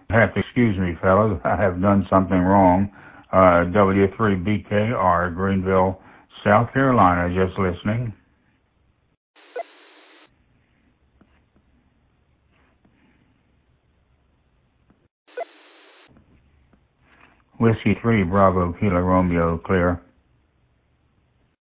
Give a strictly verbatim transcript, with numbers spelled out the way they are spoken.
Have to excuse me, fellas. I have done something wrong. Uh, W three B K R, Greenville, South Carolina, just listening. Whiskey three, Bravo, Kilo Romeo, clear.